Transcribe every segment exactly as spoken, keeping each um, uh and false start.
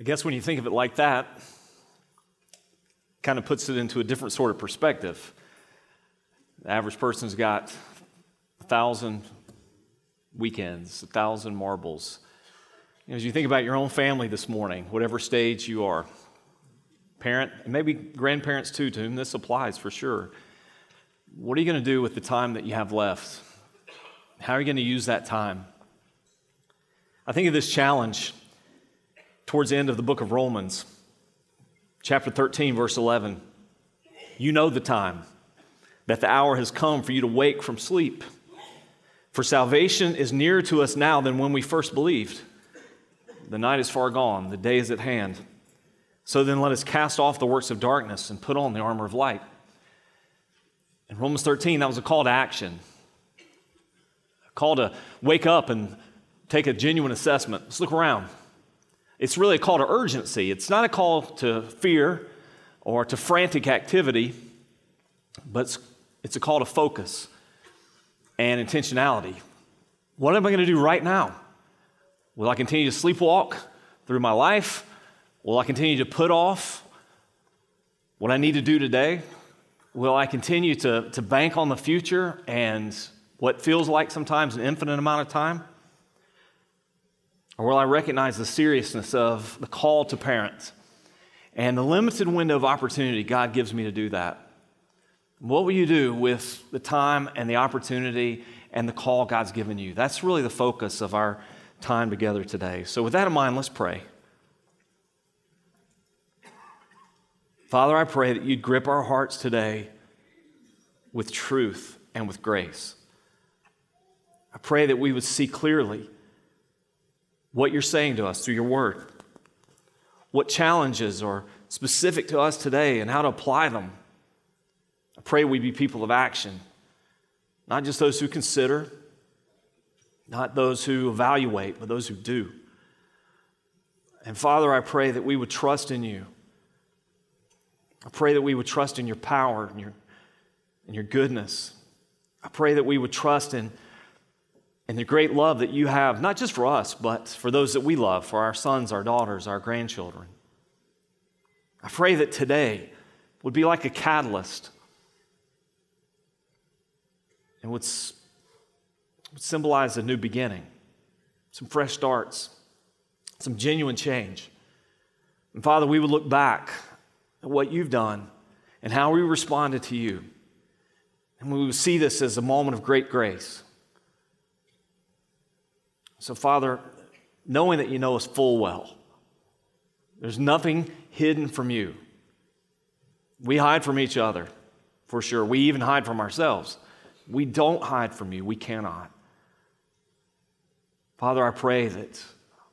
I guess when you think of it like that, kind of puts it into a different sort of perspective. The average person's got a thousand weekends, a thousand marbles. You know, as you think about your own family this morning, whatever stage you are, parent, and maybe grandparents too, to whom this applies for sure, what are you going to do with the time that you have left? How are you going to use that time? I think of this challenge towards the end of the book of Romans, chapter thirteen, verse eleven. You know the time, that the hour has come for you to wake from sleep. For salvation is nearer to us now than when we first believed. The night is far gone, the day is at hand. So then let us cast off the works of darkness and put on the armor of light. In Romans thirteen, that was a call to action. A call to wake up and take a genuine assessment. Let's look around. It's really a call to urgency. It's not a call to fear or to frantic activity, but it's, it's a call to focus and intentionality. What am I going to do right now? Will I continue to sleepwalk through my life? Will I continue to put off what I need to do today? Will I continue to, to bank on the future and what feels like sometimes an infinite amount of time? Or will I recognize the seriousness of the call to parent and the limited window of opportunity God gives me to do that? What will you do with the time and the opportunity and the call God's given you? That's really the focus of our time together today. So with that in mind, let's pray. Father, I pray that you'd grip our hearts today with truth and with grace. I pray that we would see clearly what you're saying to us through your word, what challenges are specific to us today and how to apply them. I pray we be people of action, not just those who consider, not those who evaluate, but those who do. And Father, I pray that we would trust in you. I pray that we would trust in your power and your, and your goodness. I pray that we would trust in and the great love that you have, not just for us, but for those that we love, for our sons, our daughters, our grandchildren. I pray that today would be like a catalyst and would, would symbolize a new beginning, some fresh starts, some genuine change. And Father, we would look back at what you've done and how we responded to you. And we would see this as a moment of great grace. So, Father, knowing that you know us full well, there's nothing hidden from you. We hide from each other, for sure. We even hide from ourselves. We don't hide from you. We cannot. Father, I pray that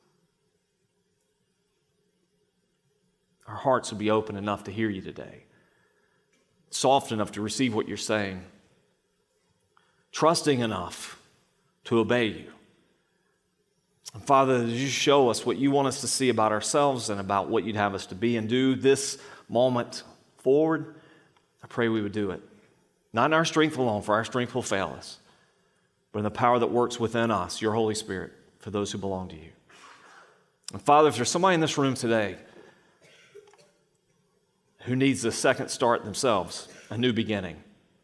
our hearts would be open enough to hear you today, soft enough to receive what you're saying, trusting enough to obey you. And Father, as you show us what you want us to see about ourselves and about what you'd have us to be and do this moment forward, I pray we would do it. Not in our strength alone, for our strength will fail us, but in the power that works within us, your Holy Spirit, for those who belong to you. And Father, if there's somebody in this room today who needs a second start themselves, a new beginning,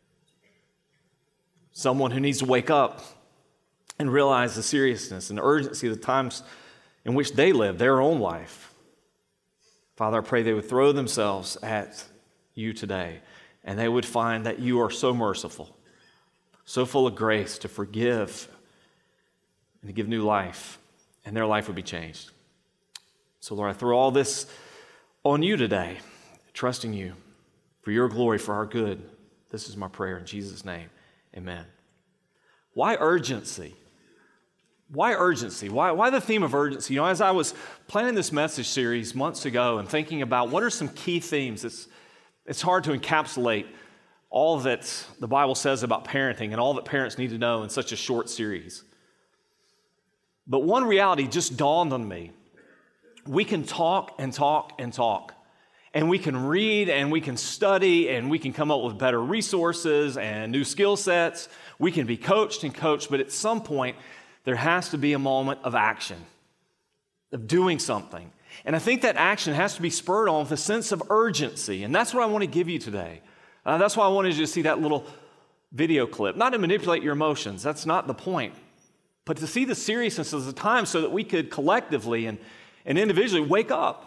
someone who needs to wake up and realize the seriousness and the urgency of the times in which they live, their own life. Father, I pray they would throw themselves at you today, and they would find that you are so merciful, so full of grace to forgive and to give new life, and their life would be changed. So, Lord, I throw all this on you today, trusting you for your glory, for our good. This is my prayer in Jesus' name. Amen. Why urgency? Why urgency? Why, why the theme of urgency? You know, as I was planning this message series months ago and thinking about what are some key themes, it's, it's hard to encapsulate all that the Bible says about parenting and all that parents need to know in such a short series. But one reality just dawned on me. We can talk and talk and talk, and we can read and we can study and we can come up with better resources and new skill sets. We can be coached and coached, but at some point, there has to be a moment of action, of doing something. And I think that action has to be spurred on with a sense of urgency. And that's what I want to give you today. Uh, that's why I wanted you to see that little video clip. Not to manipulate your emotions. That's not the point. But to see the seriousness of the time so that we could collectively and, and individually wake up.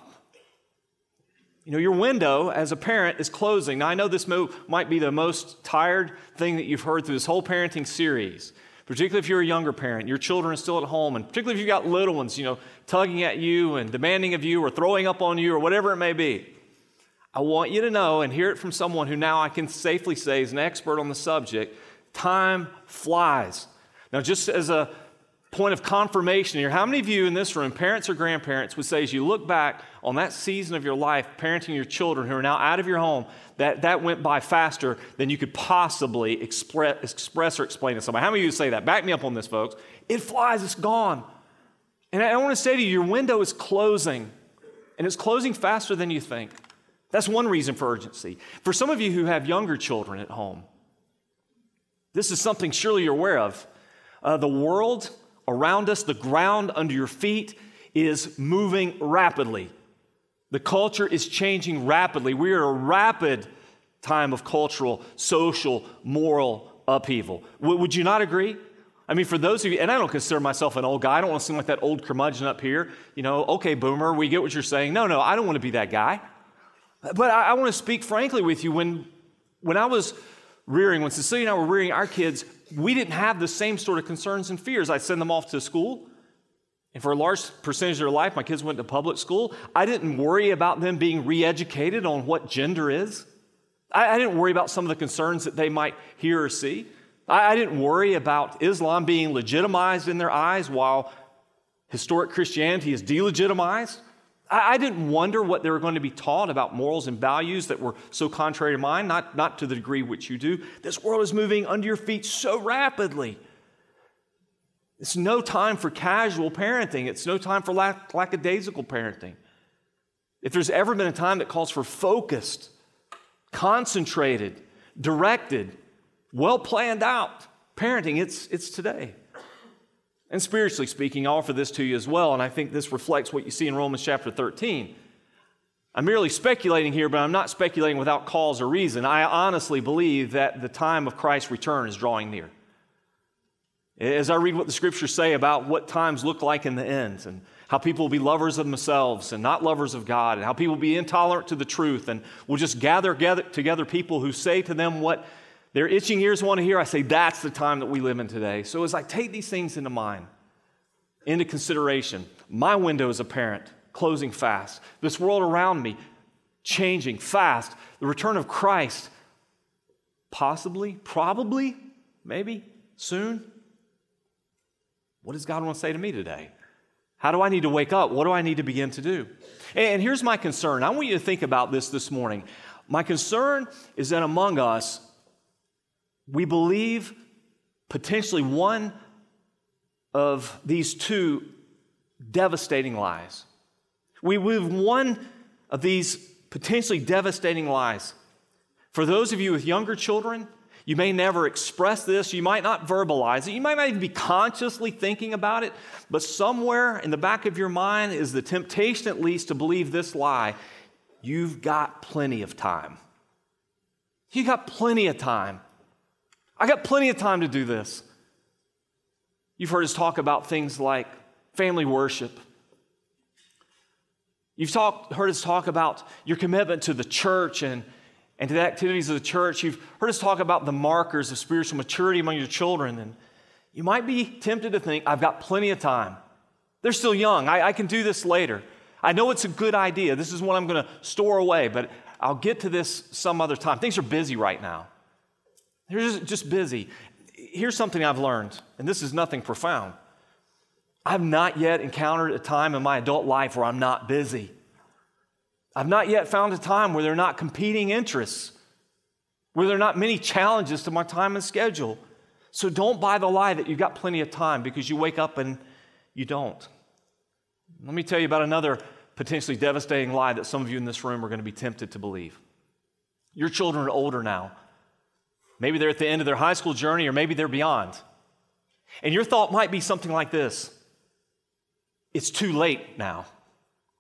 You know, your window as a parent is closing. Now, I know this mo- might be the most tired thing that you've heard through this whole parenting series, particularly if you're a younger parent, your children are still at home, and particularly if you've got little ones, you know, tugging at you and demanding of you or throwing up on you or whatever it may be. I want you to know and hear it from someone who now I can safely say is an expert on the subject, time flies. Now, just as a point of confirmation here, how many of you in this room, parents or grandparents, would say as you look back on that season of your life, parenting your children who are now out of your home, that that went by faster than you could possibly express, express or explain to somebody? How many of you say that? Back me up on this, folks. It flies, it's gone. And I want to say to you, your window is closing, and it's closing faster than you think. That's one reason for urgency. For some of you who have younger children at home, this is something surely you're aware of. Uh, the world around us, the ground under your feet is moving rapidly. The culture is changing rapidly. We are in a rapid time of cultural, social, moral upheaval. W- would you not agree? I mean, for those of you, and I don't consider myself an old guy. I don't want to seem like that old curmudgeon up here. You know, okay, boomer, we get what you're saying. No, no, I don't want to be that guy. But I, I want to speak frankly with you. When, when I was rearing, when Cecilia and I were rearing our kids, we didn't have the same sort of concerns and fears. I'd send them off to school, and for a large percentage of their life, my kids went to public school. I didn't worry about them being re-educated on what gender is. I, I didn't worry about some of the concerns that they might hear or see. I, I didn't worry about Islam being legitimized in their eyes while historic Christianity is delegitimized. I didn't wonder what they were going to be taught about morals and values that were so contrary to mine, not, not to the degree which you do. This world is moving under your feet so rapidly. It's no time for casual parenting. It's no time for lack, lackadaisical parenting. If there's ever been a time that calls for focused, concentrated, directed, well planned out parenting, it's, it's today. And spiritually speaking, I offer this to you as well, and I think this reflects what you see in Romans chapter thirteen. I'm merely speculating here, but I'm not speculating without cause or reason. I honestly believe that the time of Christ's return is drawing near. As I read what the scriptures say about what times look like in the end, and how people will be lovers of themselves and not lovers of God, and how people will be intolerant to the truth, and will just gather, gather together people who say to them what their itching ears want to hear, I say that's the time that we live in today. So as I take these things into mind, into consideration, my window as a parent, closing fast, this world around me, changing fast, the return of Christ, possibly, probably, maybe, soon. What does God want to say to me today? How do I need to wake up? What do I need to begin to do? And here's my concern. I want you to think about this this morning. My concern is that among us, we believe potentially one of these two devastating lies. We believe one of these potentially devastating lies. For those of you with younger children, you may never express this, you might not verbalize it, you might not even be consciously thinking about it, but somewhere in the back of your mind is the temptation at least to believe this lie: you've got plenty of time. You got plenty of time. I got plenty of time to do this. You've heard us talk about things like family worship. You've talked, heard us talk about your commitment to the church and, and to the activities of the church. You've heard us talk about the markers of spiritual maturity among your children. And you might be tempted to think, I've got plenty of time. They're still young. I, I can do this later. I know it's a good idea. This is what I'm going to store away, but I'll get to this some other time. Things are busy right now. They're just, just busy. Here's something I've learned, and this is nothing profound. I've not yet encountered a time in my adult life where I'm not busy. I've not yet found a time where there are not competing interests, where there are not many challenges to my time and schedule. So don't buy the lie that you've got plenty of time because you wake up and you don't. Let me tell you about another potentially devastating lie that some of you in this room are going to be tempted to believe. Your children are older now. Maybe they're at the end of their high school journey, or maybe they're beyond. And your thought might be something like this: it's too late now.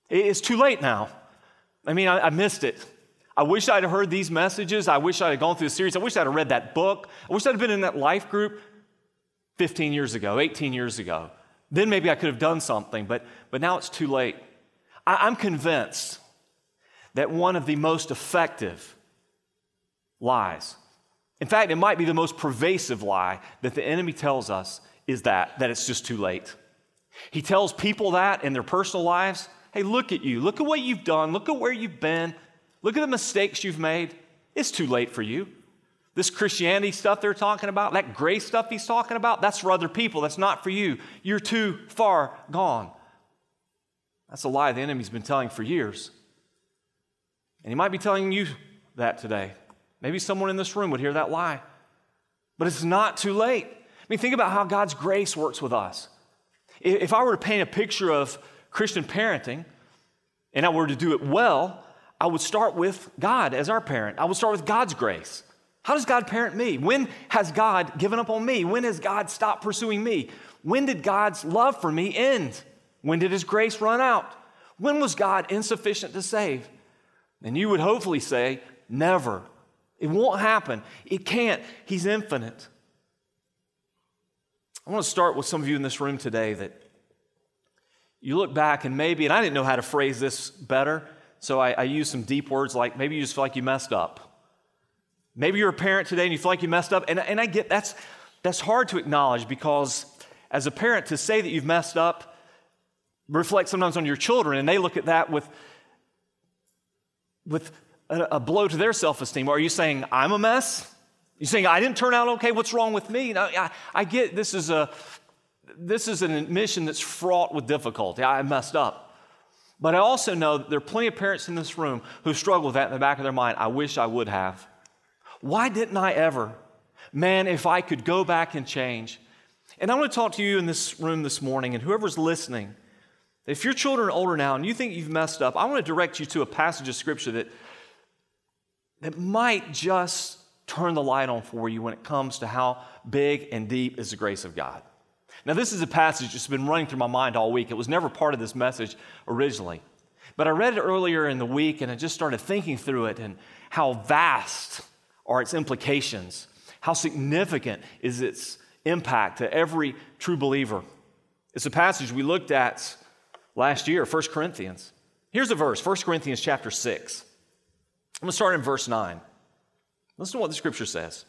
It's too late now. I mean, I, I missed it. I wish I'd heard these messages. I wish I had gone through the series. I wish I'd have read that book. I wish I'd have been in that life group fifteen years ago, eighteen years ago. Then maybe I could have done something, but, but now it's too late. I, I'm convinced that one of the most effective lies, in fact, it might be the most pervasive lie that the enemy tells us, is that, that it's just too late. He tells people that in their personal lives. Hey, look at you. Look at what you've done. Look at where you've been. Look at the mistakes you've made. It's too late for you. This Christianity stuff they're talking about, that grace stuff he's talking about, that's for other people. That's not for you. You're too far gone. That's a lie the enemy's been telling for years. And he might be telling you that today. Maybe someone in this room would hear that lie. But it's not too late. I mean, think about how God's grace works with us. If I were to paint a picture of Christian parenting, and I were to do it well, I would start with God as our parent. I would start with God's grace. How does God parent me? When has God given up on me? When has God stopped pursuing me? When did God's love for me end? When did his grace run out? When was God insufficient to save? And you would hopefully say, never. It won't happen. It can't. He's infinite. I want to start with some of you in this room today that you look back and maybe, and I didn't know how to phrase this better, so I, I used some deep words like maybe you just feel like you messed up. Maybe you're a parent today and you feel like you messed up, and, and I get that's, that's hard to acknowledge because as a parent to say that you've messed up reflects sometimes on your children, and they look at that with, with a, a blow to their self-esteem. Are you saying, I'm a mess? You're saying, I didn't turn out okay, what's wrong with me? No, I, I get this is a this is an admission that's fraught with difficulty. I messed up. But I also know that there are plenty of parents in this room who struggle with that in the back of their mind. I wish I would have. Why didn't I ever? Man, if I could go back and change. And I want to talk to you in this room this morning, and whoever's listening, if your children are older now and you think you've messed up, I want to direct you to a passage of Scripture that, that might just turn the light on for you when it comes to how big and deep is the grace of God. Now, this is a passage that's been running through my mind all week. It was never part of this message originally. But I read it earlier in the week, and I just started thinking through it and how vast are its implications, how significant is its impact to every true believer. It's a passage we looked at last year, First Corinthians. Here's a verse, First Corinthians chapter six. I'm going to start in verse nine. Listen to what the Scripture says.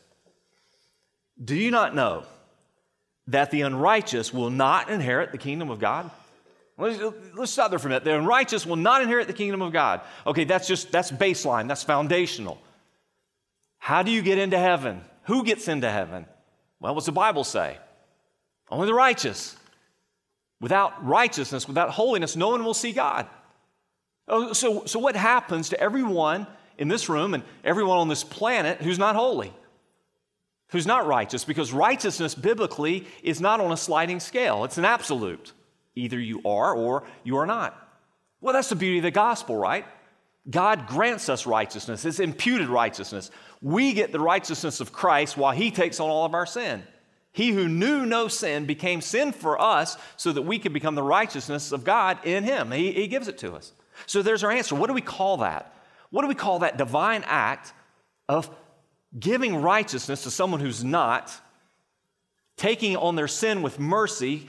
Do you not know that the unrighteous will not inherit the kingdom of God? Let's, let's stop there for a minute. The unrighteous will not inherit the kingdom of God. Okay, that's just, that's baseline. That's foundational. How do you get into heaven? Who gets into heaven? Well, what's the Bible say? Only the righteous. Without righteousness, without holiness, no one will see God. Oh, so, so what happens to everyone in this room and everyone on this planet who's not holy, who's not righteous? Because righteousness biblically is not on a sliding scale. It's an absolute. Either you are or you are not. Well, that's the beauty of the gospel, right? God grants us righteousness. It's imputed righteousness. We get the righteousness of Christ while he takes on all of our sin. He who knew no sin became sin for us so that we could become the righteousness of God in him. He, he gives it to us. So there's our answer. What do we call that? What do we call that divine act of giving righteousness to someone who's not, taking on their sin with mercy?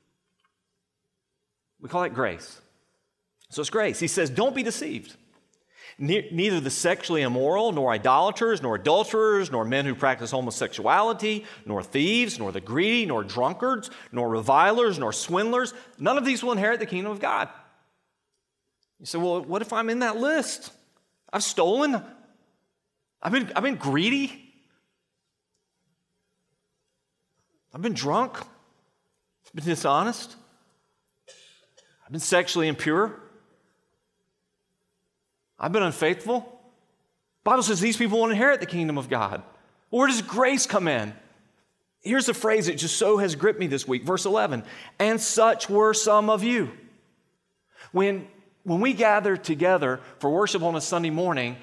We call that grace. So it's grace. He says, don't be deceived. Neither the sexually immoral, nor idolaters, nor adulterers, nor men who practice homosexuality, nor thieves, nor the greedy, nor drunkards, nor revilers, nor swindlers, none of these will inherit the kingdom of God. You say, well, what if I'm in that list? I've stolen. I've been, I've been greedy. I've been drunk. I've been dishonest. I've been sexually impure. I've been unfaithful. The Bible says these people won't inherit the kingdom of God. Well, where does grace come in? Here's a phrase that just so has gripped me this week. Verse eleven, and such were some of you. When, when we gather together for worship on a Sunday morning,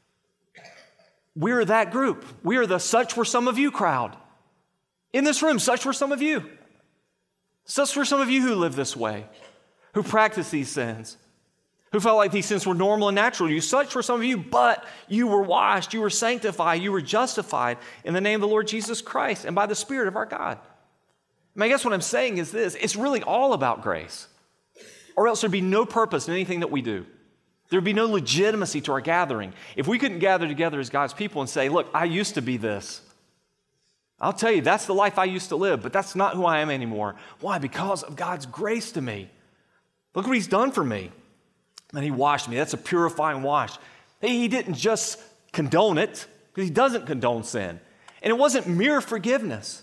we're that group. We are the such were some of you crowd. In this room, such were some of you. Such were some of you who live this way, who practice these sins. who felt like these sins were normal and natural to you. Such were some of you, but you were washed, you were sanctified, you were justified in the name of the Lord Jesus Christ and by the Spirit of our God. I mean, I guess what I'm saying is this, it's really all about grace, or else there'd be no purpose in anything that we do. There'd be no legitimacy to our gathering. If we couldn't gather together as God's people and say, look, I used to be this. I'll tell you, that's the life I used to live, but that's not who I am anymore. Why? Because of God's grace to me. Look what he's done for me. And he washed me. That's a purifying wash. He didn't just condone it, because he doesn't condone sin. And it wasn't mere forgiveness.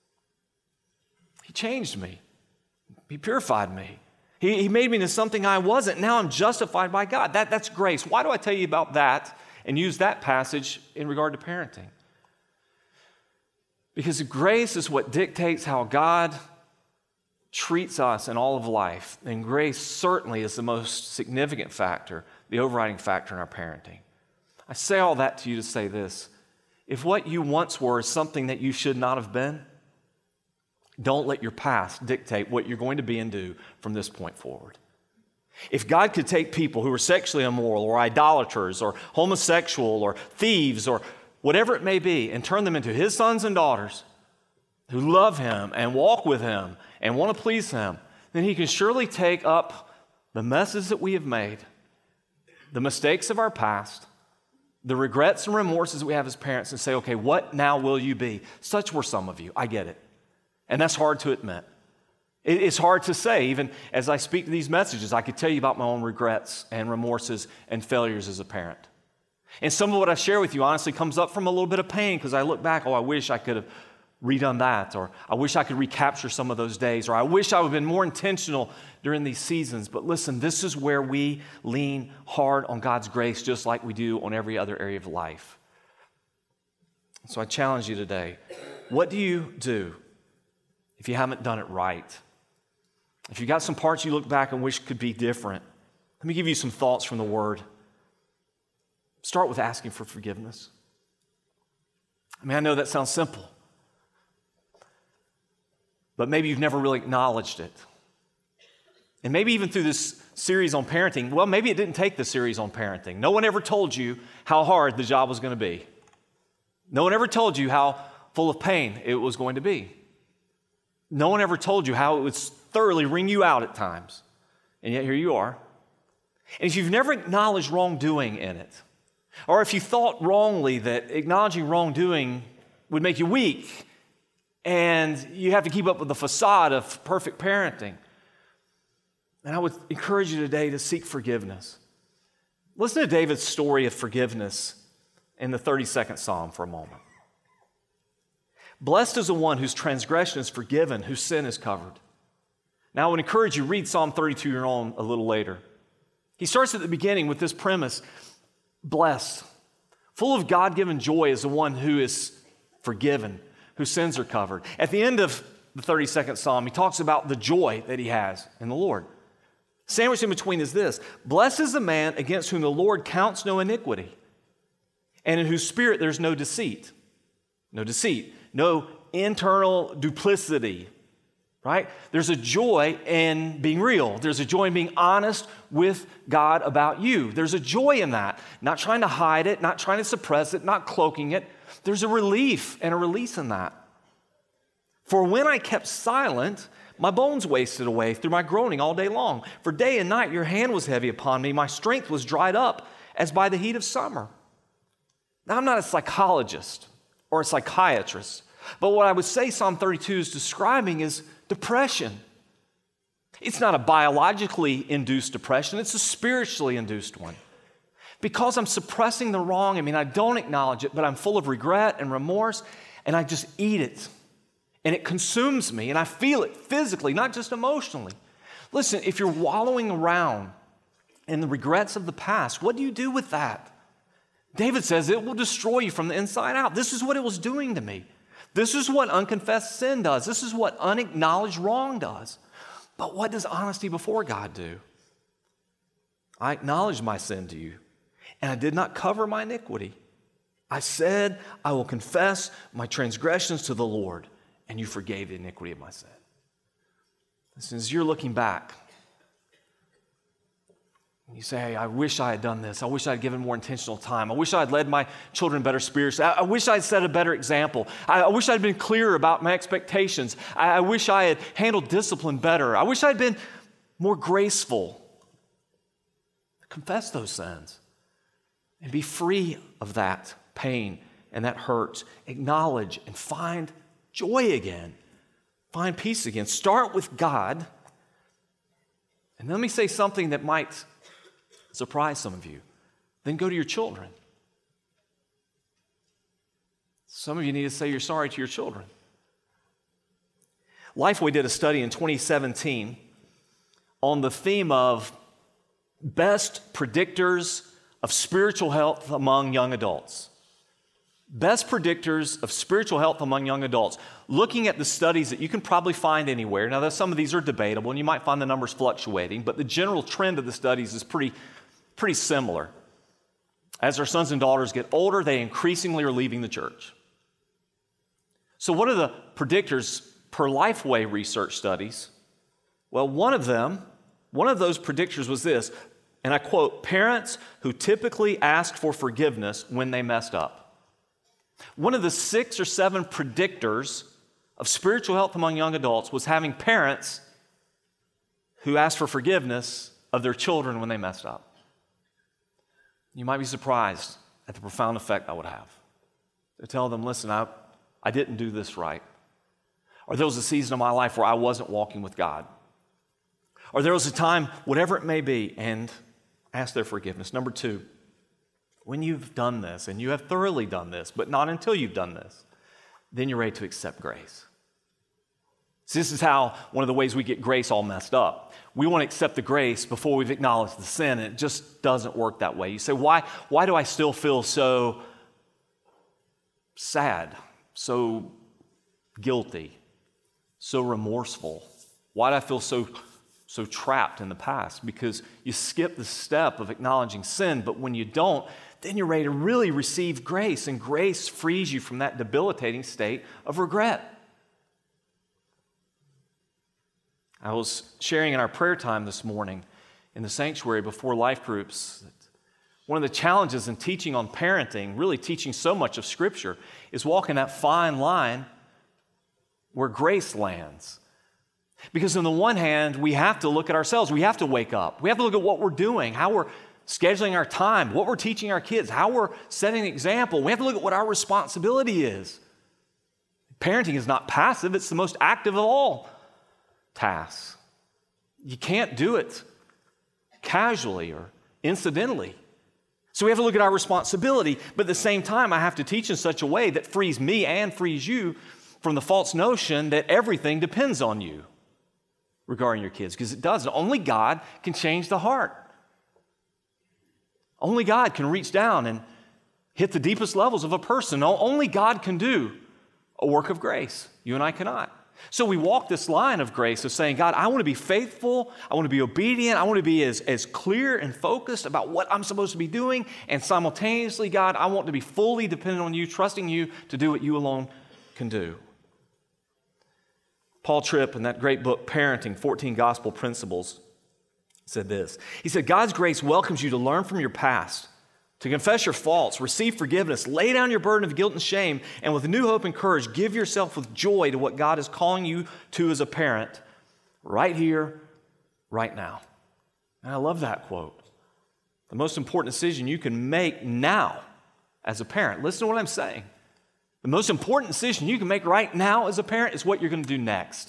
He changed me. He purified me. He, he made me into something I wasn't. Now I'm justified by God. That, that's grace. Why do I tell you about that and use that passage in regard to parenting? Because grace is what dictates how God treats us in all of life, and grace certainly is the most significant factor, the overriding factor in our parenting. I say all that to you to say this. If what you once were is something that you should not have been, don't let your past dictate what you're going to be and do from this point forward. If God could take people who are sexually immoral or idolaters or homosexual or thieves or whatever it may be and turn them into his sons and daughters who love him and walk with him and want to please him, then he can surely take up the messes that we have made, the mistakes of our past, the regrets and remorses that we have as parents, and say, okay, what now will you be? Such were some of you. I get it. And that's hard to admit. It's hard to say. Even as I speak to these messages, I could tell you about my own regrets and remorses and failures as a parent. And some of what I share with you honestly comes up from a little bit of pain, because I look back, oh, I wish I could have redone that, or I wish I could recapture some of those days, or I wish I would have been more intentional during these seasons. But listen, this is where we lean hard on God's grace, just like we do on every other area of life. So I challenge you today, what do you do if you haven't done it right? If you got some parts you look back and wish could be different, let me give you some thoughts from the Word. Start with asking for forgiveness. I mean, I know that sounds simple, but maybe you've never really acknowledged it. And maybe even through this series on parenting, well, maybe it didn't take the series on parenting. No one ever told you how hard the job was going to be. No one ever told you how full of pain it was going to be. No one ever told you how it would thoroughly wring you out at times. And yet here you are. And if you've never acknowledged wrongdoing in it, or if you thought wrongly that acknowledging wrongdoing would make you weak, and you have to keep up with the facade of perfect parenting, and I would encourage you today to seek forgiveness. Listen to David's story of forgiveness in the thirty-second Psalm for a moment. Blessed is the one whose transgression is forgiven, whose sin is covered. Now I would encourage you, read Psalm thirty-two your own a little later. He starts at the beginning with this premise: blessed, full of God-given joy is the one who is forgiven, whose sins are covered. At the end of the thirty-second Psalm, he talks about the joy that he has in the Lord. Sandwiched in between is this: blessed is the man against whom the Lord counts no iniquity, and in whose spirit there's no deceit. No deceit, no internal duplicity, right? There's a joy in being real. There's a joy in being honest with God about you. There's a joy in that. Not trying to hide it, not trying to suppress it, not cloaking it. There's a relief and a release in that. For when I kept silent, my bones wasted away through my groaning all day long. For day and night your hand was heavy upon me. My strength was dried up as by the heat of summer. Now, I'm not a psychologist or a psychiatrist, but what I would say Psalm thirty-two is describing is depression. It's not a biologically induced depression, it's a spiritually induced one. Because I'm suppressing the wrong, I mean, I don't acknowledge it, but I'm full of regret and remorse, and I just eat it. And it consumes me, and I feel it physically, not just emotionally. Listen, if you're wallowing around in the regrets of the past, what do you do with that? David says it will destroy you from the inside out. This is what it was doing to me. This is what unconfessed sin does. This is what unacknowledged wrong does. But what does honesty before God do? I acknowledged my sin to you, and I did not cover my iniquity. I said, I will confess my transgressions to the Lord, and you forgave the iniquity of my sin. Listen, as you're looking back, You say, hey, I wish I had done this. I wish I had given more intentional time. I wish I had led my children better spiritually. I, I wish I had set a better example. I, I wish I had been clearer about my expectations. I, I wish I had handled discipline better. I wish I had been more graceful. Confess those sins and be free of that pain and that hurt. Acknowledge and find joy again. Find peace again. Start with God. And let me say something that might surprise some of you. Then go to your children. Some of you need to say you're sorry to your children. Lifeway did a study in twenty seventeen on the theme of best predictors of spiritual health among young adults. Best predictors of spiritual health among young adults. Looking at the studies that you can probably find anywhere. Now, some of these are debatable, and you might find the numbers fluctuating, but the general trend of the studies is pretty, pretty similar. As our sons and daughters get older, they increasingly are leaving the church. So what are the predictors per Lifeway research studies? Well, one of them, one of those predictors was this, and I quote, parents who typically asked for forgiveness when they messed up. One of the six or seven predictors of spiritual health among young adults was having parents who asked for forgiveness of their children when they messed up. You might be surprised at the profound effect that would have. To tell them, listen, I, I didn't do this right. Or there was a season of my life where I wasn't walking with God. Or there was a time, whatever it may be, and ask their forgiveness. Number two, when you've done this, and you have thoroughly done this, but not until you've done this, then you're ready to accept grace. So this is how one of the ways we get grace all messed up. We want to accept the grace before we've acknowledged the sin, and it just doesn't work that way. You say, why, why do I still feel so sad, so guilty, so remorseful? Why do I feel so so trapped in the past? Because you skip the step of acknowledging sin, but when you don't, then you're ready to really receive grace, and grace frees you from that debilitating state of regret. I was sharing in our prayer time this morning in the sanctuary before life groups that one of the challenges in teaching on parenting, really teaching so much of Scripture, is walking that fine line where grace lands. Because on the one hand, we have to look at ourselves. We have to wake up. We have to look at what we're doing, how we're scheduling our time, what we're teaching our kids, how we're setting an example. We have to look at what our responsibility is. Parenting is not passive. It's the most active of all tasks. You can't do it casually or incidentally. So we have to look at our responsibility, but at the same time, I have to teach in such a way that frees me and frees you from the false notion that everything depends on you regarding your kids, because it doesn't. Only God can change the heart. Only God can reach down and hit the deepest levels of a person. Only God can do a work of grace. You and I cannot. So we walk this line of grace of saying, God, I want to be faithful. I want to be obedient. I want to be as, as clear and focused about what I'm supposed to be doing. And simultaneously, God, I want to be fully dependent on you, trusting you to do what you alone can do. Paul Tripp, in that great book, Parenting, fourteen Gospel Principles, said this. He said, God's grace welcomes you to learn from your past, to confess your faults, receive forgiveness, lay down your burden of guilt and shame, and with new hope and courage, give yourself with joy to what God is calling you to as a parent, right here, right now. And I love that quote. The most important decision you can make now as a parent, listen to what I'm saying. The most important decision you can make right now as a parent is what you're going to do next.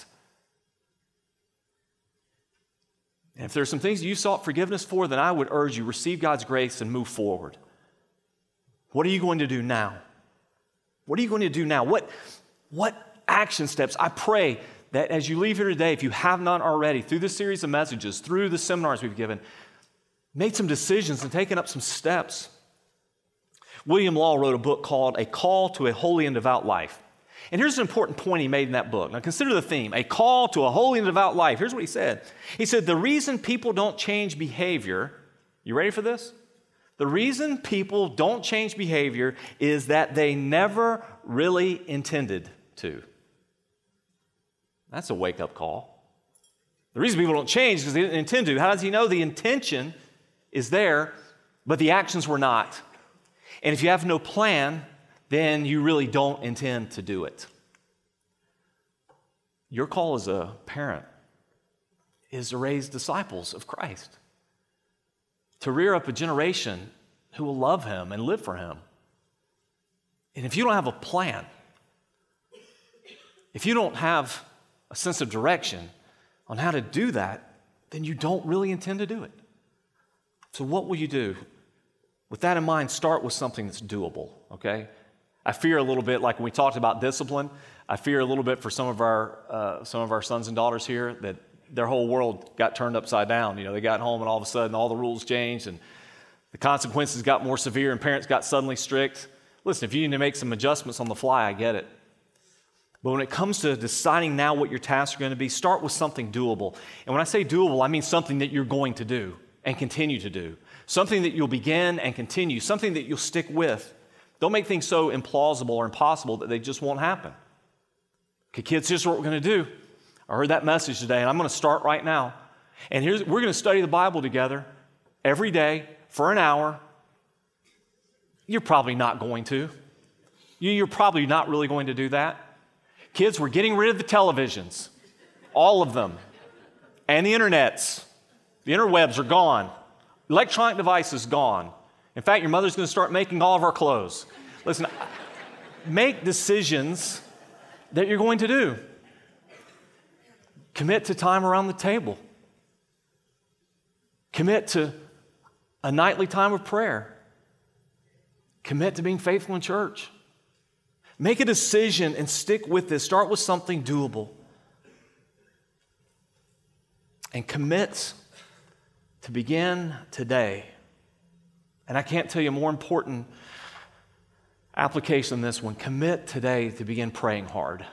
And if there's some things you sought forgiveness for, then I would urge you, receive God's grace and move forward. What are you going to do now? What are you going to do now? What, what action steps? I pray that as you leave here today, if you have not already, through this series of messages, through the seminars we've given, made some decisions and taken up some steps. William Law wrote a book called A Call to a Holy and Devout Life. And here's an important point he made in that book. Now consider the theme, a call to a holy and devout life. Here's what he said. He said, the reason people don't change behavior, you ready for this? The reason people don't change behavior is that they never really intended to. That's a wake-up call. The reason people don't change is because they didn't intend to. How does he know? The intention is there, but the actions were not. And if you have no plan, then you really don't intend to do it. Your call as a parent is to raise disciples of Christ, to rear up a generation who will love him and live for him. And if you don't have a plan, if you don't have a sense of direction on how to do that, then you don't really intend to do it. So what will you do? With that in mind, start with something that's doable, okay? I fear a little bit, like when we talked about discipline, I fear a little bit for some of our uh, some of our sons and daughters here that their whole world got turned upside down. You know, they got home and all of a sudden all the rules changed and the consequences got more severe and parents got suddenly strict. Listen, if you need to make some adjustments on the fly, I get it. But when it comes to deciding now what your tasks are going to be, start with something doable. And when I say doable, I mean something that you're going to do and continue to do. Something that you'll begin and continue, something that you'll stick with. Don't make things so implausible or impossible that they just won't happen. Okay, kids, here's what we're going to do. I heard that message today, and I'm going to start right now. And here's we're going to study the Bible together every day for an hour. You're probably not going to. You're probably not really going to do that. Kids, we're getting rid of the televisions, all of them, and the internets. The interwebs are gone. Electronic devices gone. In fact, your mother's going to start making all of our clothes. Listen, make decisions that you're going to do. Commit to time around the table. Commit to a nightly time of prayer. Commit to being faithful in church. Make a decision and stick with this. Start with something doable. And commit to begin today. And I can't tell you a more important application than this one. Commit today to begin praying hard.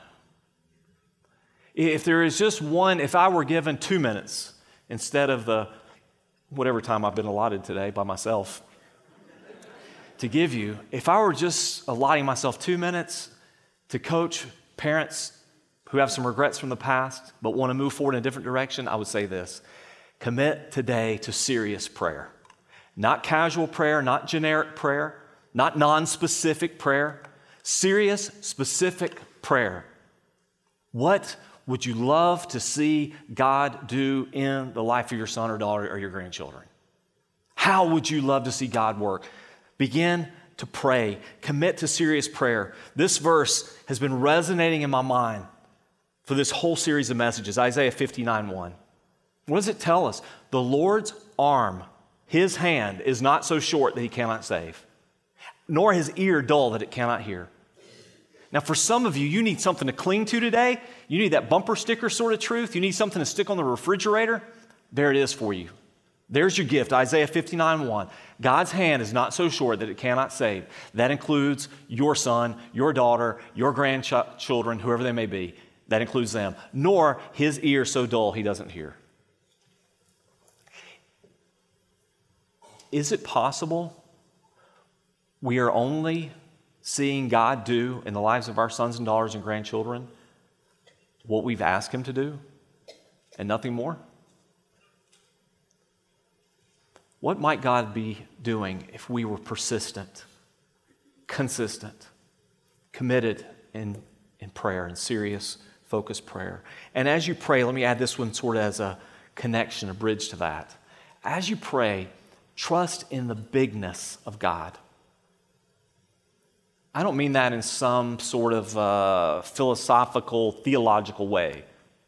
If there is just one, if I were given two minutes instead of the whatever time I've been allotted today by myself to give you, if I were just allotting myself two minutes to coach parents who have some regrets from the past but want to move forward in a different direction, I would say this. Commit today to serious prayer. Not casual prayer, not generic prayer, not non-specific prayer. Serious, specific prayer. What would you love to see God do in the life of your son or daughter or your grandchildren? How would you love to see God work? Begin to pray. Commit to serious prayer. This verse has been resonating in my mind for this whole series of messages. Isaiah fifty-nine one. What does it tell us? The Lord's arm, his hand, is not so short that he cannot save, nor his ear dull that it cannot hear. Now, for some of you, you need something to cling to today. You need that bumper sticker sort of truth. You need something to stick on the refrigerator. There it is for you. There's your gift, Isaiah fifty-nine one. God's hand is not so short that it cannot save. That includes your son, your daughter, your grandchildren, whoever they may be. That includes them. Nor his ear so dull he doesn't hear. Is it possible we are only seeing God do in the lives of our sons and daughters and grandchildren what we've asked him to do and nothing more? What might God be doing if we were persistent, consistent, committed in, in prayer, in serious, focused prayer? And as you pray, let me add this one sort of as a connection, a bridge to that. As you pray, trust in the bigness of God. I don't mean that in some sort of uh, philosophical, theological way.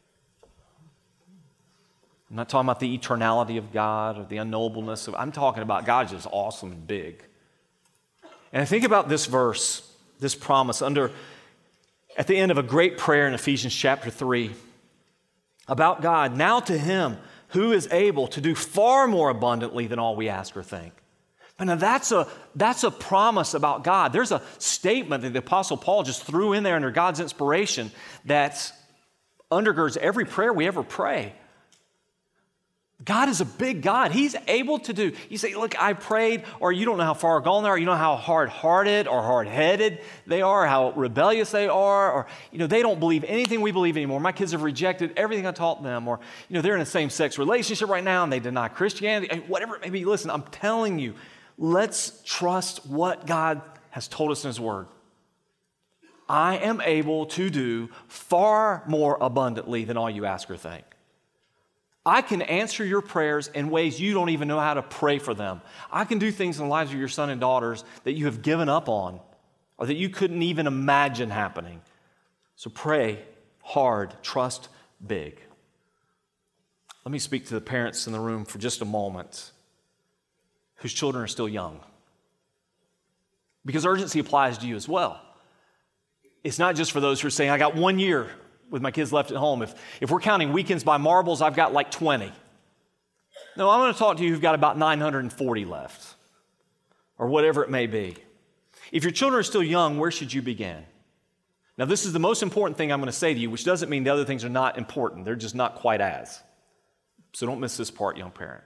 I'm not talking about the eternality of God or the unknowableness of, I'm talking about God just awesome and big. And I think about this verse, this promise under, at the end of a great prayer in Ephesians chapter three, about God, now to him who is able to do far more abundantly than all we ask or think. But now that's a, that's a promise about God. There's a statement that the Apostle Paul just threw in there under God's inspiration that undergirds every prayer we ever pray. God is a big God. He's able to do. You say, look, I prayed, or you don't know how far gone they are. You know how hard-hearted or hard-headed they are, how rebellious they are, or, you know, they don't believe anything we believe anymore. My kids have rejected everything I taught them, or, you know, they're in a same-sex relationship right now and they deny Christianity, whatever it may be. Listen, I'm telling you, let's trust what God has told us in His Word. I am able to do far more abundantly than all you ask or think. I can answer your prayers in ways you don't even know how to pray for them. I can do things in the lives of your son and daughters that you have given up on or that you couldn't even imagine happening. So pray hard, trust big. Let me speak to the parents in the room for just a moment whose children are still young, because urgency applies to you as well. It's not just for those who are saying, I got one year with my kids left at home. If, if we're counting weekends by marbles, I've got like twenty. No, I'm going to talk to you who've got about nine hundred forty left, or whatever it may be. If your children are still young, where should you begin? Now, this is the most important thing I'm going to say to you, which doesn't mean the other things are not important. They're just not quite as. So don't miss this part, young parent.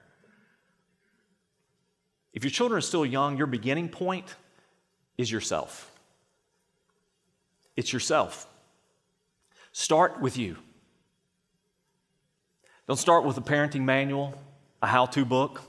If your children are still young, your beginning point is yourself. It's yourself. Start with you. Don't start with a parenting manual, a how-to book.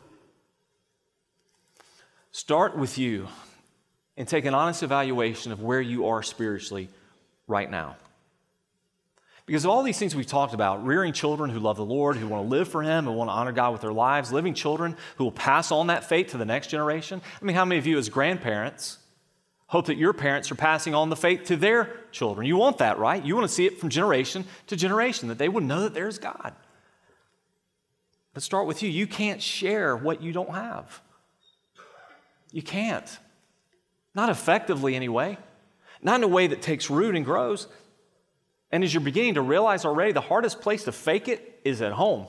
Start with you and take an honest evaluation of where you are spiritually right now. Because of all these things we've talked about, rearing children who love the Lord, who want to live for Him, who want to honor God with their lives, living children who will pass on that faith to the next generation. I mean, how many of you as grandparents hope that your parents are passing on the faith to their children? You want that, right? You want to see it from generation to generation, that they would know that there's God. But start with you. You can't share what you don't have. You can't. Not effectively anyway. Not in a way that takes root and grows. And as you're beginning to realize already, the hardest place to fake it is at home.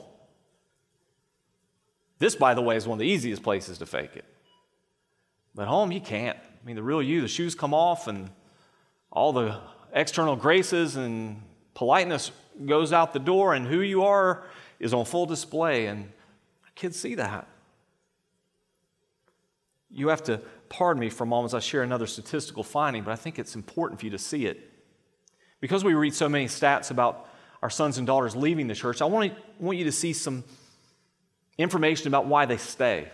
This, by the way, is one of the easiest places to fake it. But home, you can't. I mean, the real you, the shoes come off and all the external graces and politeness goes out the door, and who you are is on full display, and kids see that. You have to pardon me for a moment as I share another statistical finding, but I think it's important for you to see it. Because we read so many stats about our sons and daughters leaving the church, I want, to, want you to see some information about why they stay.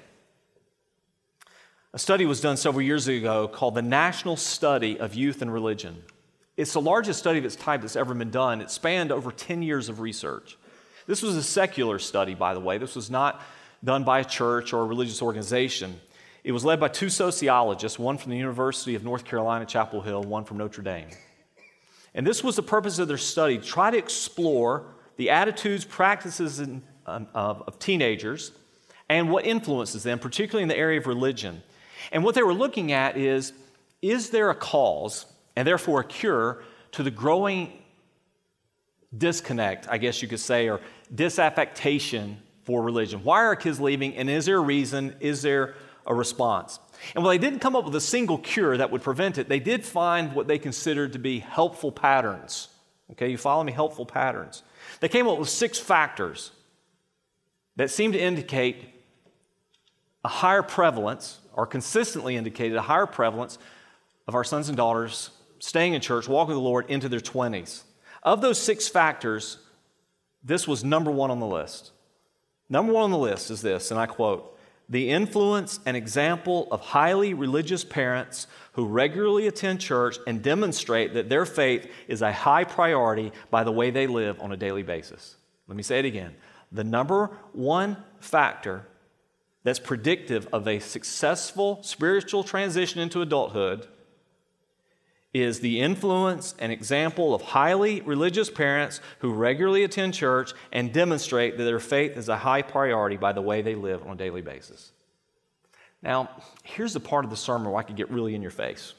A study was done several years ago called the National Study of Youth and Religion. It's the largest study of its type that's ever been done. It spanned over ten years of research. This was a secular study, by the way. This was not done by a church or a religious organization. It was led by two sociologists, one from the University of North Carolina, Chapel Hill, one from Notre Dame. And this was the purpose of their study, to try to explore the attitudes, practices in, um, of, of teenagers and what influences them, particularly in the area of religion. And what they were looking at is, is there a cause, and therefore a cure, to the growing disconnect, I guess you could say, or disaffection for religion? Why are kids leaving, and is there a reason? Is there a response? And while they didn't come up with a single cure that would prevent it, they did find what they considered to be helpful patterns. Okay, you follow me? Helpful patterns. They came up with six factors that seemed to indicate a higher prevalence, or consistently indicated a higher prevalence of our sons and daughters staying in church, walking with the Lord into their twenties. Of those six factors, this was number one on the list. Number one on the list is this, and I quote, "The influence and example of highly religious parents who regularly attend church and demonstrate that their faith is a high priority by the way they live on a daily basis." Let me say it again. The number one factor that's predictive of a successful spiritual transition into adulthood is the influence and example of highly religious parents who regularly attend church and demonstrate that their faith is a high priority by the way they live on a daily basis. Now, here's the part of the sermon where I could get really in your face.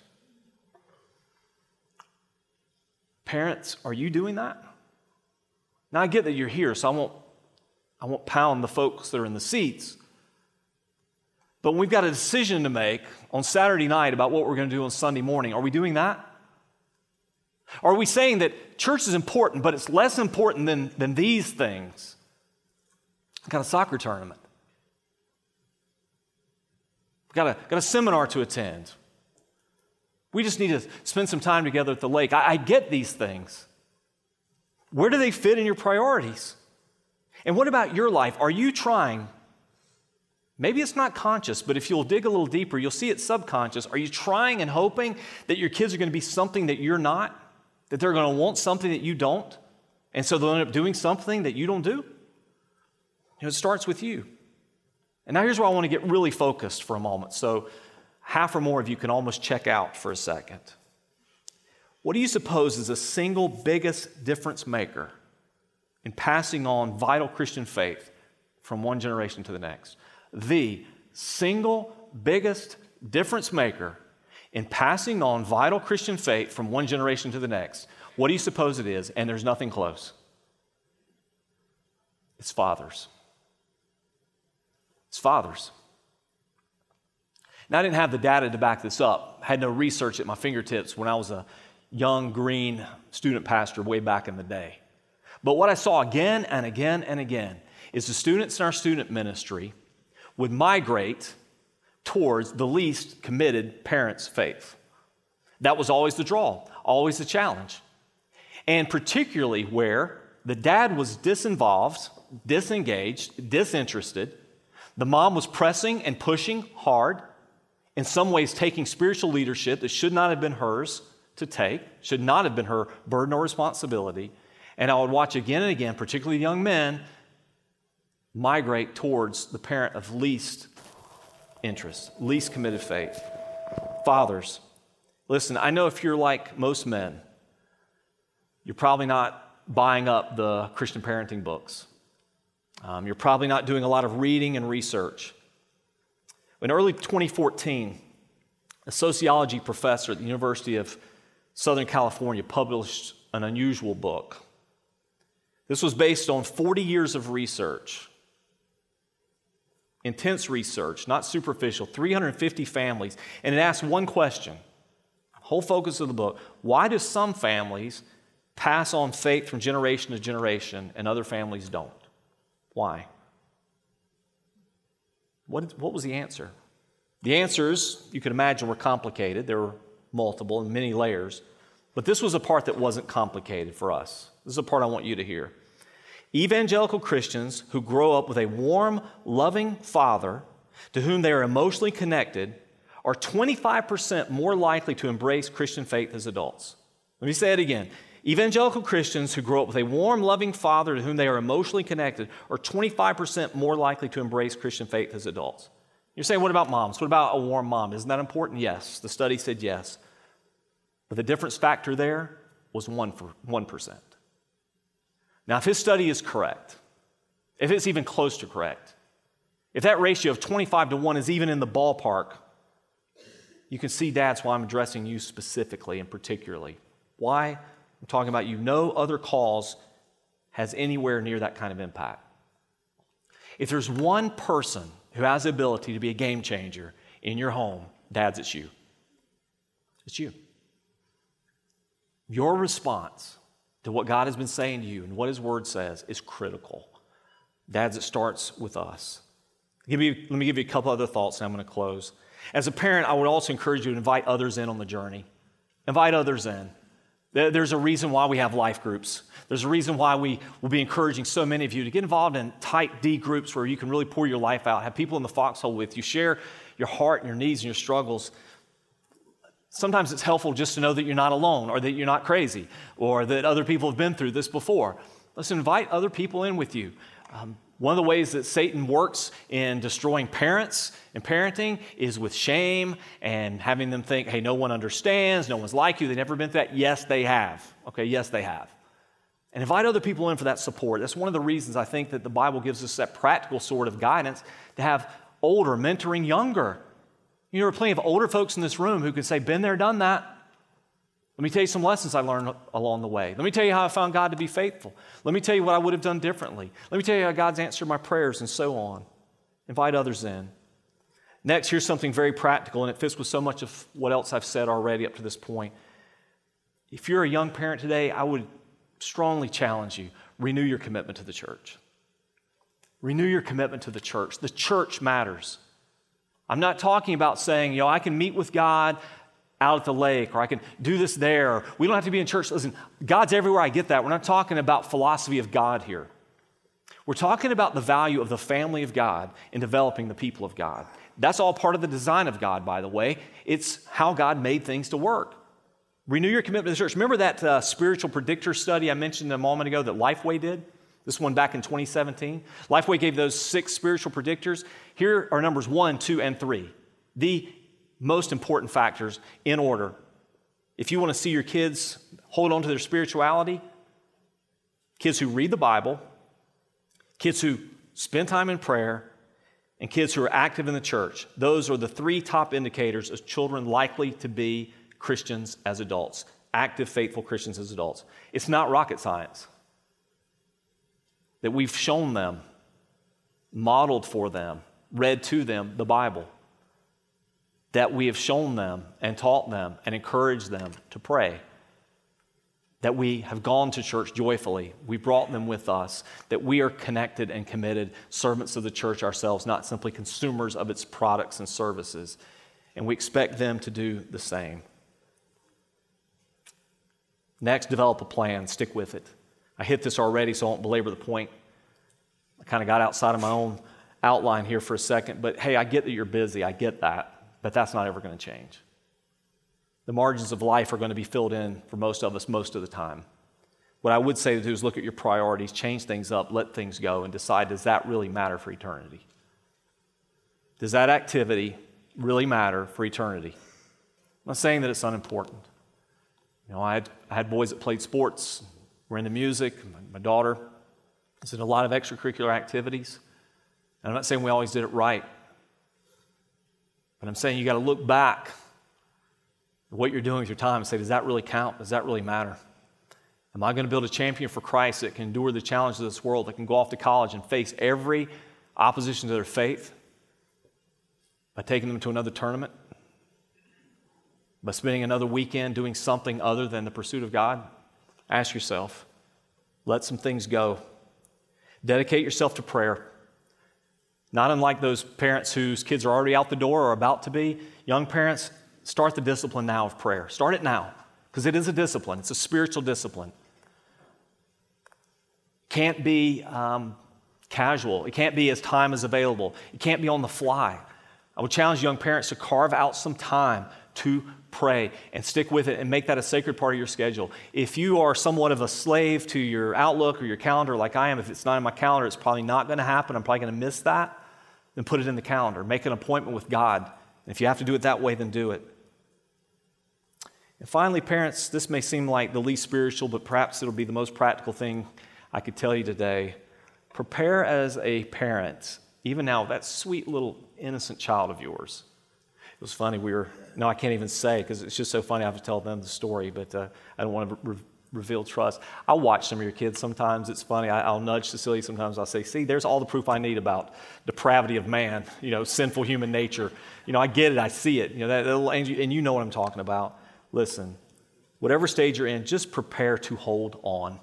Parents, are you doing that? Now, I get that you're here, so I won't, I won't pound the folks that are in the seats. But when we've got a decision to make on Saturday night about what we're going to do on Sunday morning, are we doing that? Are we saying that church is important, but it's less important than, than these things? I've got a soccer tournament. I've got a, got a seminar to attend. We just need to spend some time together at the lake. I, I get these things. Where do they fit in your priorities? And what about your life? Are you trying, maybe it's not conscious, but if you'll dig a little deeper, you'll see it's subconscious. Are you trying and hoping that your kids are going to be something that you're not? That they're going to want something that you don't? And so they'll end up doing something that you don't do? You know, it starts with you. And now here's where I want to get really focused for a moment. So half or more of you can almost check out for a second. What do you suppose is the single biggest difference maker in passing on vital Christian faith from one generation to the next? The single biggest difference maker in passing on vital Christian faith from one generation to the next. What do you suppose it is? And there's nothing close. It's fathers. It's fathers. Now, I didn't have the data to back this up. I had no research at my fingertips when I was a young, green student pastor way back in the day. But what I saw again and again and again is the students in our student ministry would migrate towards the least committed parents' faith. That was always the draw, always the challenge. And particularly where the dad was disinvolved, disengaged, disinterested, the mom was pressing and pushing hard, in some ways taking spiritual leadership that should not have been hers to take, should not have been her burden or responsibility. And I would watch again and again, particularly young men, migrate towards the parent of least interest, least committed faith. Fathers, listen, I know if you're like most men, you're probably not buying up the Christian parenting books. Um, you're probably not doing a lot of reading and research. In early twenty fourteen, a sociology professor at the University of Southern California published an unusual book. This was based on forty years of research, intense research, not superficial, three hundred fifty families, and it asked one question, whole focus of the book: why do some families pass on faith from generation to generation and other families don't? Why? What, what was the answer? The answers, you can imagine, were complicated. There were multiple and many layers. But this was a part that wasn't complicated for us. This is a part I want you to hear. Evangelical Christians who grow up with a warm, loving father to whom they are emotionally connected are twenty-five percent more likely to embrace Christian faith as adults. Let me say it again. Evangelical Christians who grow up with a warm, loving father to whom they are emotionally connected are twenty-five percent more likely to embrace Christian faith as adults. You're saying, what about moms? What about a warm mom? Isn't that important? Yes. The study said yes. But the difference factor there was one for one percent. Now, if his study is correct, if it's even close to correct, if that ratio of twenty-five to one is even in the ballpark, you can see, dads, why I'm addressing you specifically and particularly. Why? I'm talking about you. No other cause has anywhere near that kind of impact. If there's one person who has the ability to be a game changer in your home, dads, it's you. It's you. Your response to what God has been saying to you and what His Word says is critical. Dads, it starts with us. Give me, let me give you a couple other thoughts and I'm going to close. As a parent, I would also encourage you to invite others in on the journey. Invite others in. There's a reason why we have life groups. There's a reason why we will be encouraging so many of you to get involved in tight D groups where you can really pour your life out, have people in the foxhole with you, share your heart and your needs and your struggles. Sometimes it's helpful just to know that you're not alone or that you're not crazy or that other people have been through this before. Let's invite other people in with you. Um, One of the ways that Satan works in destroying parents and parenting is with shame and having them think, hey, no one understands, no one's like you, they've never been through that. Yes, they have. Okay, yes, they have. And invite other people in for that support. That's one of the reasons I think that the Bible gives us that practical sort of guidance to have older mentoring younger. You know, there are plenty of older folks in this room who can say, been there, done that. Let me tell you some lessons I learned along the way. Let me tell you how I found God to be faithful. Let me tell you what I would have done differently. Let me tell you how God's answered my prayers and so on. Invite others in. Next, here's something very practical, and it fits with so much of what else I've said already up to this point. If you're a young parent today, I would strongly challenge you, renew your commitment to the church. Renew your commitment to the church. The church matters. I'm not talking about saying, you know, I can meet with God out at the lake, or I can do this there. We don't have to be in church. Listen, God's everywhere. I get that. We're not talking about philosophy of God here. We're talking about the value of the family of God in developing the people of God. That's all part of the design of God, by the way. It's how God made things to work. Renew your commitment to the church. Remember that uh, spiritual predictor study I mentioned a moment ago that Lifeway did? This one back in twenty seventeen. Lifeway gave those six spiritual predictors. Here are numbers one, two, and three. The most important factors in order. If you want to see your kids hold on to their spirituality, kids who read the Bible, kids who spend time in prayer, and kids who are active in the church. Those are the three top indicators of children likely to be Christians as adults, active, faithful Christians as adults. It's not rocket science. That we've shown them, modeled for them, read to them the Bible. That we have shown them and taught them and encouraged them to pray. That we have gone to church joyfully. We brought them with us. That we are connected and committed servants of the church ourselves, not simply consumers of its products and services. And we expect them to do the same. Next, develop a plan. Stick with it. I hit this already, so I won't belabor the point. I kind of got outside of my own outline here for a second, but hey, I get that you're busy. I get that, but that's not ever going to change. The margins of life are going to be filled in for most of us most of the time. What I would say to do is look at your priorities, change things up, let things go, and decide, does that really matter for eternity? Does that activity really matter for eternity? I'm not saying that it's unimportant. You know, I had, I had boys that played sports, were into music. My daughter was in a lot of extracurricular activities. And I'm not saying we always did it right. But I'm saying you got to look back at what you're doing with your time and say, does that really count? Does that really matter? Am I going to build a champion for Christ that can endure the challenges of this world, that can go off to college and face every opposition to their faith by taking them to another tournament? By spending another weekend doing something other than the pursuit of God? Ask yourself. Let some things go. Dedicate yourself to prayer. Not unlike those parents whose kids are already out the door or about to be. Young parents, start the discipline now of prayer. Start it now, because it is a discipline. It's a spiritual discipline. Can't be um, casual. It can't be as time is available. It can't be on the fly. I would challenge young parents to carve out some time to pray and stick with it and make that a sacred part of your schedule. If you are somewhat of a slave to your Outlook or your calendar like I am, if it's not in my calendar, it's probably not going to happen. I'm probably going to miss that. Then put it in the calendar. Make an appointment with God. And if you have to do it that way, then do it. And finally, parents, this may seem like the least spiritual, but perhaps it'll be the most practical thing I could tell you today. Prepare as a parent, even now, that sweet little innocent child of yours. It was funny, we were, no, I can't even say, because it's just so funny I have to tell them the story, but uh, I don't want to re- reveal trust. I'll watch some of your kids sometimes. It's funny. I, I'll nudge Cecilia sometimes. I'll say, see, there's all the proof I need about depravity of man, you know, sinful human nature. You know, I get it. I see it. You know, that little angel, and you know what I'm talking about. Listen, whatever stage you're in, just prepare to hold on.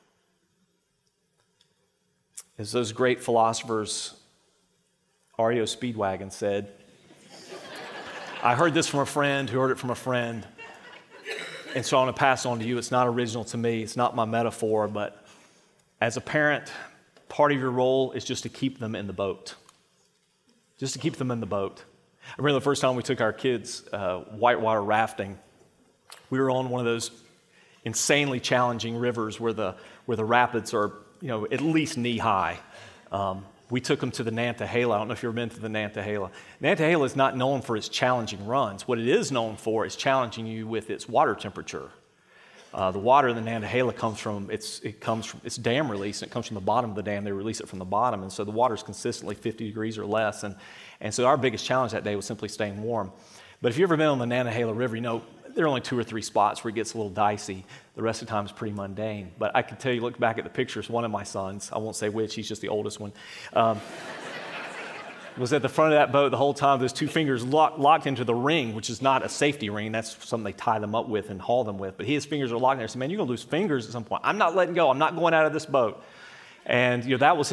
As those great philosophers, R E O Speedwagon said, I heard this from a friend who heard it from a friend, and so I want to pass on to you. It's not original to me. It's not my metaphor, but as a parent, part of your role is just to keep them in the boat. Just to keep them in the boat. I remember the first time we took our kids uh, whitewater rafting. We were on one of those insanely challenging rivers where the where the rapids are, you know, at least knee high. Um, We took them to the Nantahala. I don't know if you've ever been to the Nantahala. Nantahala is not known for its challenging runs. What it is known for is challenging you with its water temperature. Uh, the water in the Nantahala comes from it's it comes from it's dam release, and it comes from the bottom of the dam. They release it from the bottom, and so the water is consistently fifty degrees or less. And and so our biggest challenge that day was simply staying warm. But if you've ever been on the Nantahala River, you know there are only two or three spots where it gets a little dicey. The rest of the time is pretty mundane. But I can tell you, look back at the pictures, one of my sons, I won't say which, he's just the oldest one, um, was at the front of that boat the whole time, those two fingers lock, locked into the ring, which is not a safety ring. That's something they tie them up with and haul them with. But his fingers are locked there. I said, man, you're going to lose fingers at some point. I'm not letting go. I'm not going out of this boat. And you know that was his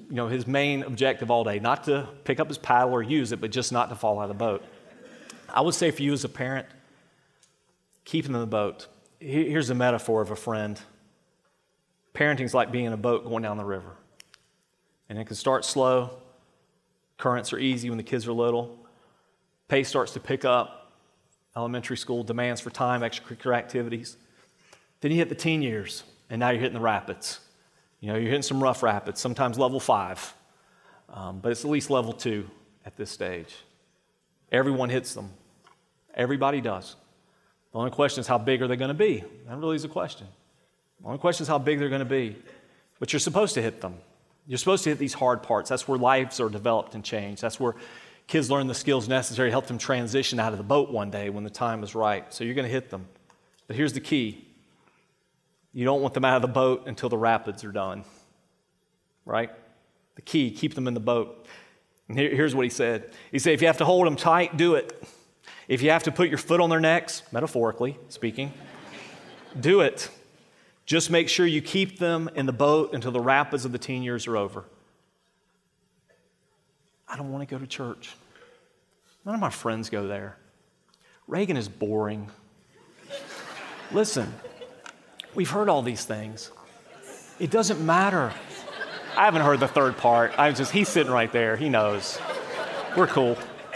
you know, his main objective all day, not to pick up his paddle or use it, but just not to fall out of the boat. I would say for you as a parent, keep him in the boat. Here's a metaphor of a friend. Parenting's like being in a boat going down the river. And it can start slow. Currents are easy when the kids are little. Pace starts to pick up. Elementary school demands for time, extracurricular activities. Then you hit the teen years, and now you're hitting the rapids. You know, you're hitting some rough rapids, sometimes level five. Um, but it's at least level two at this stage. Everyone hits them. Everybody does. The only question is how big are they going to be? That really is a question. The only question is how big they're going to be. But you're supposed to hit them. You're supposed to hit these hard parts. That's where lives are developed and changed. That's where kids learn the skills necessary to help them transition out of the boat one day when the time is right. So you're going to hit them. But here's the key. You don't want them out of the boat until the rapids are done. Right? The key, keep them in the boat. And here, here's what he said. He said, if you have to hold them tight, do it. If you have to put your foot on their necks, metaphorically speaking, do it. Just make sure you keep them in the boat until the rapids of the teen years are over. I don't want to go to church. None of my friends go there. Reagan is boring. Listen, we've heard all these things. It doesn't matter. I haven't heard the third part. I was just, he's sitting right there. He knows. We're cool.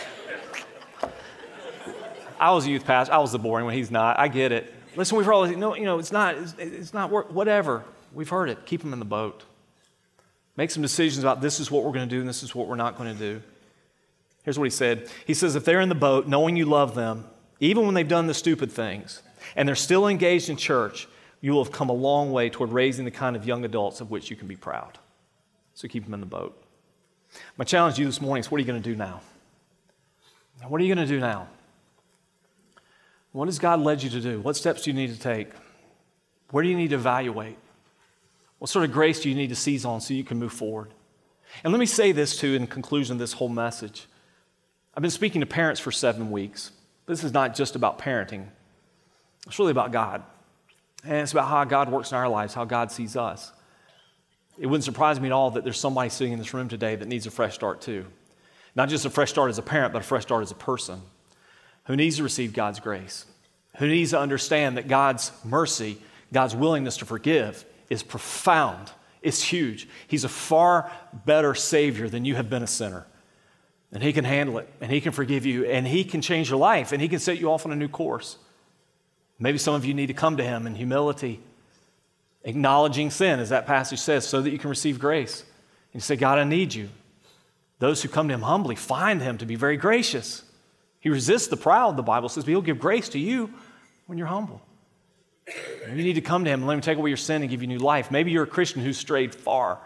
I was a youth pastor. I was the boring one. He's not. I get it. Listen, we've heard all this. No, you know, it's not, it's, it's not work. Whatever. We've heard it. Keep them in the boat. Make some decisions about this is what we're going to do and this is what we're not going to do. Here's what he said. He says, if they're in the boat, knowing you love them, even when they've done the stupid things, and they're still engaged in church, you will have come a long way toward raising the kind of young adults of which you can be proud. So keep them in the boat. My challenge to you this morning is, what are you going to do now? What are you going to do now? What has God led you to do? What steps do you need to take? Where do you need to evaluate? What sort of grace do you need to seize on so you can move forward? And let me say this too in conclusion of this whole message. I've been speaking to parents for seven weeks. This is not just about parenting. It's really about God. And it's about how God works in our lives, how God sees us. It wouldn't surprise me at all that there's somebody sitting in this room today that needs a fresh start too. Not just a fresh start as a parent, but a fresh start as a person who needs to receive God's grace, who needs to understand that God's mercy, God's willingness to forgive is profound. It's huge. He's a far better Savior than you have been a sinner. And He can handle it, and He can forgive you, and He can change your life, and He can set you off on a new course. Maybe some of you need to come to Him in humility, acknowledging sin, as that passage says, so that you can receive grace. And you say, God, I need you. Those who come to Him humbly find Him to be very gracious. He resists the proud, the Bible says, but He'll give grace to you when you're humble. Maybe you need to come to Him and let Him take away your sin and give you new life. Maybe you're a Christian who's strayed far.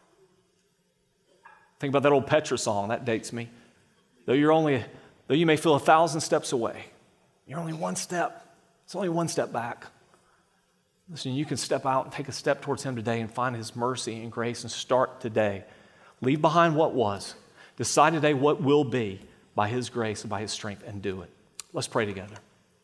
Think about that old Petra song. That dates me. Though you're only, though you may feel a thousand steps away, you're only one step. It's only one step back. Listen, you can step out and take a step towards Him today and find His mercy and grace and start today. Leave behind what was. Decide today what will be by His grace and by His strength, and do it. Let's pray together.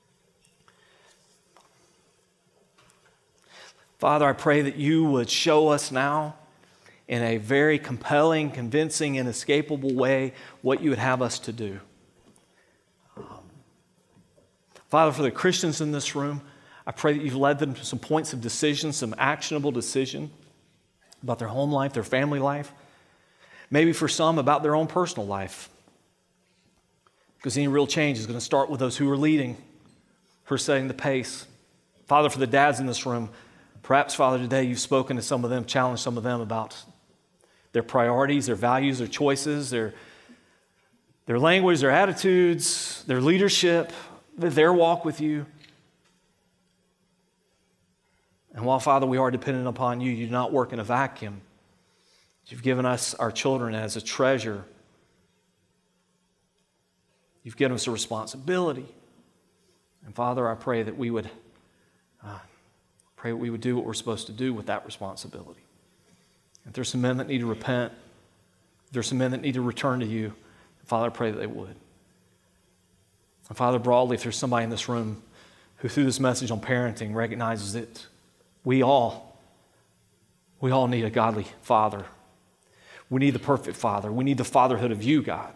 Father, I pray that you would show us now in a very compelling, convincing, and escapable way what you would have us to do. Um, Father, for the Christians in this room, I pray that you've led them to some points of decision, some actionable decision about their home life, their family life, maybe for some about their own personal life. Because any real change is going to start with those who are leading, who are setting the pace. Father, for the dads in this room, perhaps, Father, today you've spoken to some of them, challenged some of them about their priorities, their values, their choices, their, their language, their attitudes, their leadership, their walk with you. And while, Father, we are dependent upon you, you do not work in a vacuum. You've given us our children as a treasure. You've given us a responsibility. And Father, I pray that we would uh, pray that we would do what we're supposed to do with that responsibility. If there's some men that need to repent, if there's some men that need to return to you, Father, I pray that they would. And Father, broadly, if there's somebody in this room who through this message on parenting recognizes that we all, we all need a godly father. We need the perfect Father. We need the fatherhood of you, God.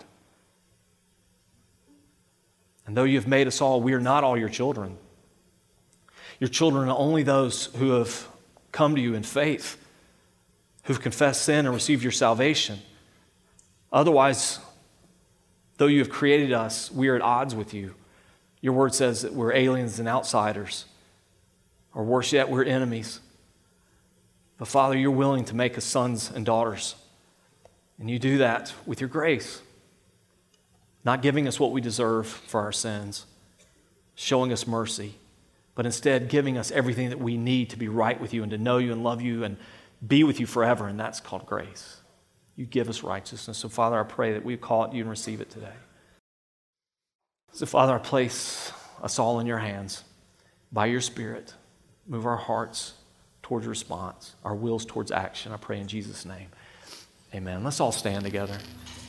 And though you have made us all, we are not all your children. Your children are only those who have come to you in faith, who've confessed sin and received your salvation. Otherwise, though you have created us, we are at odds with you. Your word says that we're aliens and outsiders, or worse yet, we're enemies. But Father, you're willing to make us sons and daughters. And you do that with your grace, not giving us what we deserve for our sins, showing us mercy, but instead giving us everything that we need to be right with you and to know you and love you and be with you forever, and that's called grace. You give us righteousness. So, Father, I pray that we call it you and receive it today. So, Father, I place us all in your hands. By your Spirit, move our hearts towards response, our wills towards action. I pray in Jesus' name. Amen. Let's all stand together.